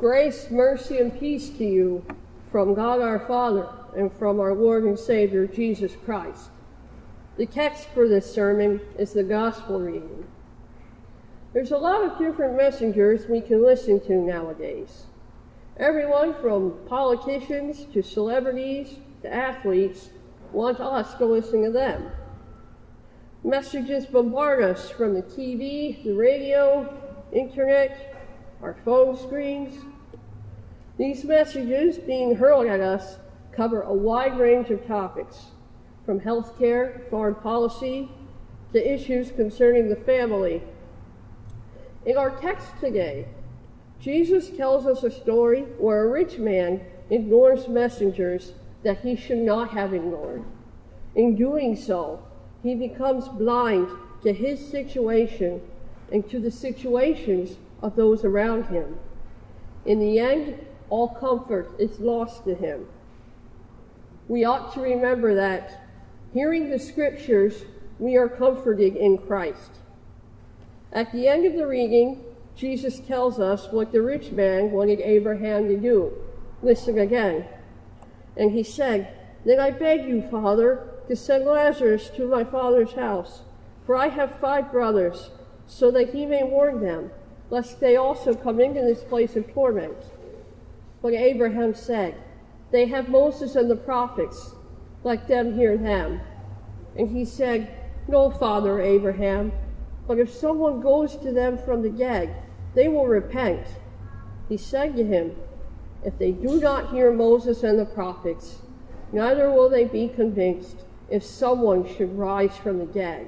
Grace, mercy, and peace to you from God our Father and from our Lord and Savior, Jesus Christ. The text for this sermon is the Gospel reading. There's a lot of different messengers we can listen to nowadays. Everyone from politicians to celebrities to athletes want us to listen to them. Messages bombard us from the TV, the radio, internet, our phone screens. These messages being hurled at us cover a wide range of topics, from healthcare, foreign policy, to issues concerning the family. In our text today, Jesus tells us a story where a rich man ignores messengers that he should not have ignored. In doing so, he becomes blind to his situation and to the situations of those around him. In the end, all comfort is lost to him. We ought to remember that, hearing the scriptures, we are comforted in Christ. At the end of the reading, Jesus tells us what the rich man wanted Abraham to do. Listen again. And he said, "Then I beg you, Father, to send Lazarus to my father's house, for I have 5 brothers, so that he may warn them, lest they also come into this place of torment." But Abraham said, "They have Moses and the prophets, let them hear them." And he said, "No, Father Abraham, but if someone goes to them from the dead, they will repent." He said to him, "If they do not hear Moses and the prophets, neither will they be convinced if someone should rise from the dead."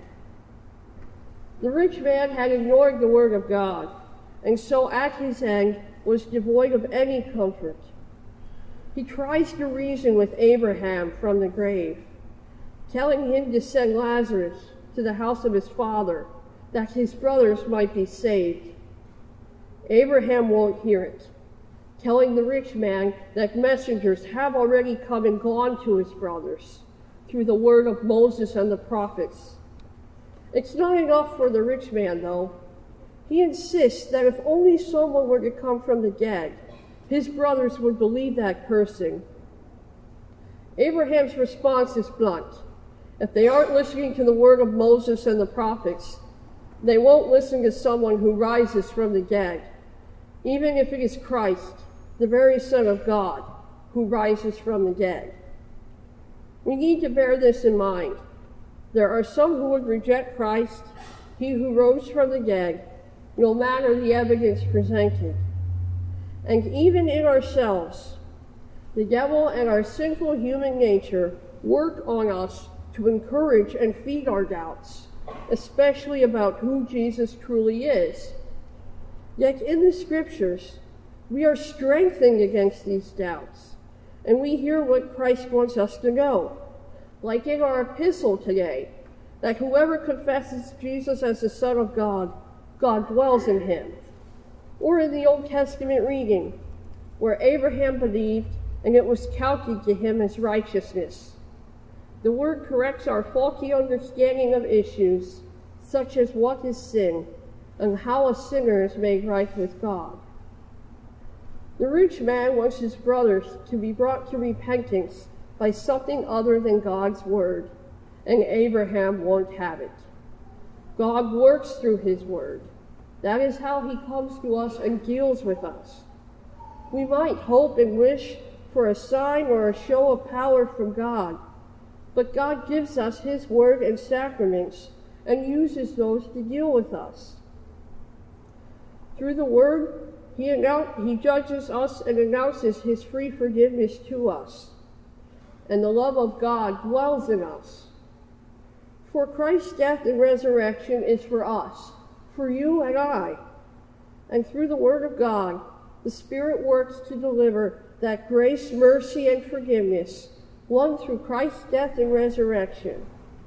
The rich man had ignored the word of God, and so at his end was devoid of any comfort. He tries to reason with Abraham from the grave, telling him to send Lazarus to the house of his father, that his brothers might be saved. Abraham won't hear it, telling the rich man that messengers have already come and gone to his brothers through the word of Moses and the prophets. It's not enough for the rich man, though. He insists that if only someone were to come from the dead, his brothers would believe that person. Abraham's response is blunt. If they aren't listening to the word of Moses and the prophets, they won't listen to someone who rises from the dead, even if it is Christ, the very Son of God, who rises from the dead. We need to bear this in mind. There are some who would reject Christ, he who rose from the dead, no matter the evidence presented. And even in ourselves, the devil and our sinful human nature work on us to encourage and feed our doubts, especially about who Jesus truly is. Yet in the scriptures, we are strengthened against these doubts, and we hear what Christ wants us to know. Like in our epistle today, that whoever confesses Jesus as the Son of God, God dwells in him. Or in the Old Testament reading, where Abraham believed and it was counted to him as righteousness. The word corrects our faulty understanding of issues, such as what is sin and how a sinner is made right with God. The rich man wants his brothers to be brought to repentance by something other than God's word, and Abraham won't have it. God works through his word. That is how he comes to us and deals with us. We might hope and wish for a sign or a show of power from God, but God gives us his word and sacraments and uses those to deal with us. Through the word, he judges us and announces his free forgiveness to us, and the love of God dwells in us. For Christ's death and resurrection is for us, for you and I. And through the word of God, the Spirit works to deliver that grace, mercy, and forgiveness won through Christ's death and resurrection.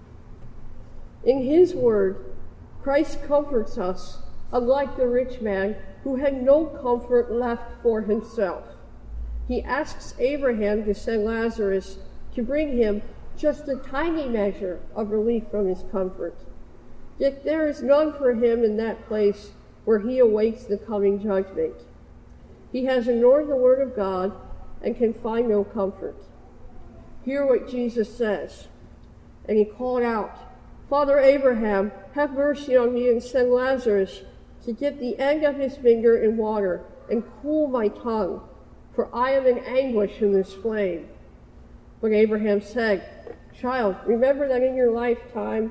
In his word, Christ comforts us, unlike the rich man who had no comfort left for himself. He asks Abraham to send Lazarus to bring him just a tiny measure of relief from his comfort. Yet there is none for him in that place where he awaits the coming judgment. He has ignored the word of God and can find no comfort. Hear what Jesus says. And he called out, Father Abraham, have mercy on me and send Lazarus to dip the end of his finger in water and cool my tongue, for I am in anguish in this flame. But Abraham said, Child, remember that you in your lifetime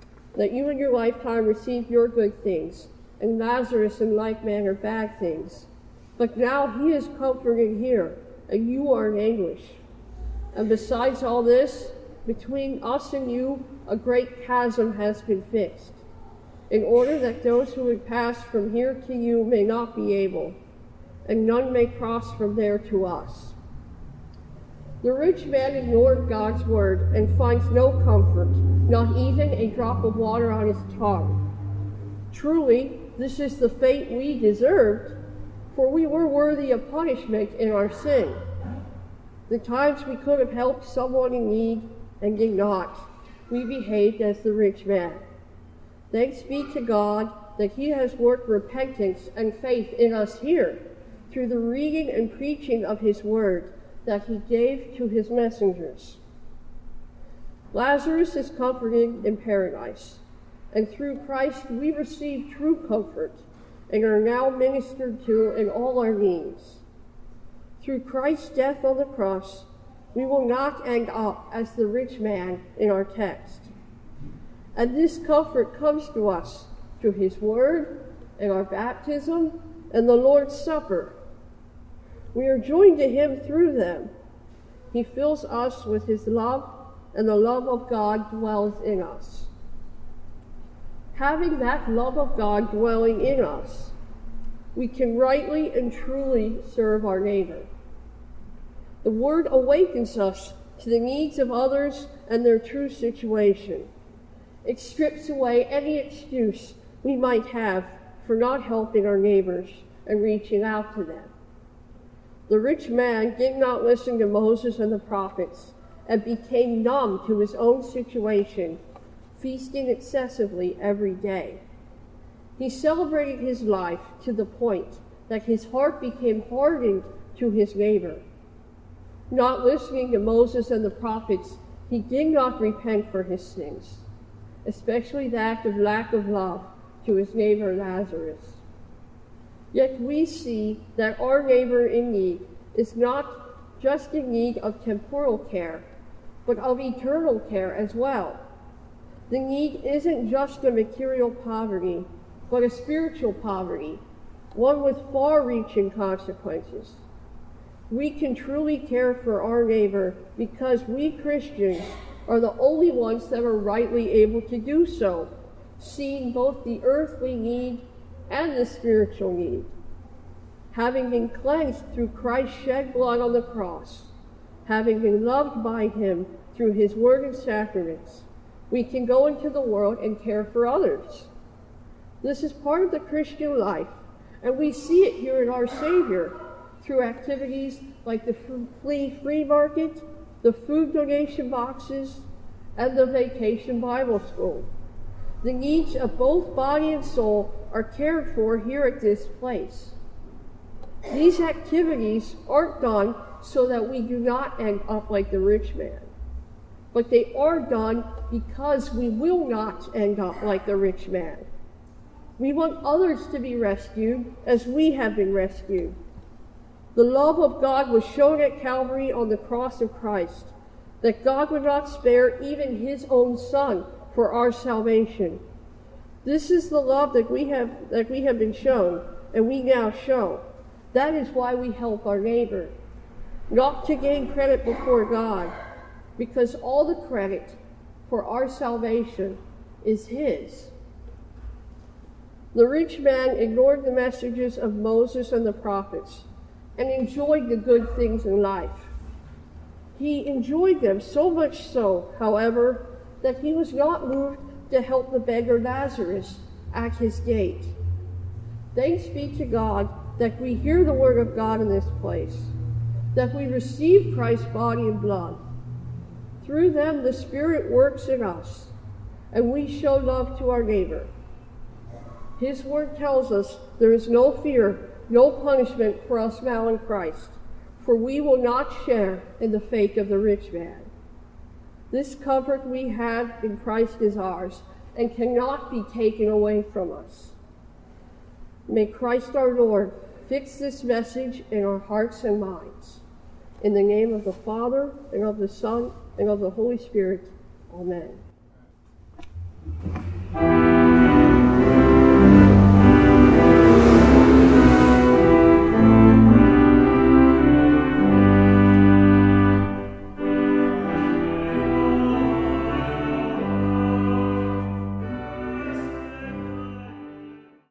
received your good things, and Lazarus in like manner bad things. But now he is comforted here, and you are in anguish. And besides all this, between us and you, a great chasm has been fixed, in order that those who would pass from here to you may not be able, and none may cross from there to us. The rich man ignored God's word and finds no comfort, not even a drop of water on his tongue. Truly, this is the fate we deserved, for we were worthy of punishment in our sin. The times we could have helped someone in need and did not, we behaved as the rich man. Thanks be to God that he has worked repentance and faith in us here through the reading and preaching of his word that he gave to his messengers. Lazarus is comforted in paradise, and through Christ we receive true comfort and are now ministered to in all our needs. Through Christ's death on the cross, we will not end up as the rich man in our text. And this comfort comes to us through his word and our baptism and the Lord's Supper. We are joined to him through them. He fills us with his love, and the love of God dwells in us. Having that love of God dwelling in us, we can rightly and truly serve our neighbor. The word awakens us to the needs of others and their true situation. It strips away any excuse we might have for not helping our neighbors and reaching out to them. The rich man did not listen to Moses and the prophets and became numb to his own situation, feasting excessively every day. He celebrated his life to the point that his heart became hardened to his neighbor. Not listening to Moses and the prophets, he did not repent for his sins, especially that of lack of love to his neighbor Lazarus. Yet we see that our neighbor in need is not just in need of temporal care, but of eternal care as well. The need isn't just a material poverty, but a spiritual poverty, one with far-reaching consequences. We can truly care for our neighbor because we Christians are the only ones that are rightly able to do so, seeing both the earthly need and the spiritual need. Having been cleansed through Christ's shed blood on the cross, having been loved by him through his word and sacraments, we can go into the world and care for others. This is part of the Christian life, and we see it here in our Savior through activities like the flea market, the food donation boxes, and the vacation Bible school. The needs of both body and soul are cared for here at this place. These activities aren't done so that we do not end up like the rich man, but they are done because we will not end up like the rich man. We want others to be rescued as we have been rescued. The love of God was shown at Calvary on the cross of Christ, that God would not spare even his own Son for our salvation. This is the love that we have been shown, and we now show. That is why we help our neighbor, not to gain credit before God, because all the credit for our salvation is his. The rich man ignored the messages of Moses and the prophets and enjoyed the good things in life. He enjoyed them so much so, however, that he was not moved to help the beggar Lazarus at his gate. Thanks be to God that we hear the word of God in this place, that we receive Christ's body and blood. Through them, the Spirit works in us, and we show love to our neighbor. His word tells us there is no fear no punishment for us now in Christ, for we will not share in the fate of the rich man. This comfort we have in Christ is ours and cannot be taken away from us. May Christ our Lord fix this message in our hearts and minds. In the name of the Father, and of the Son, and of the Holy Spirit. Amen.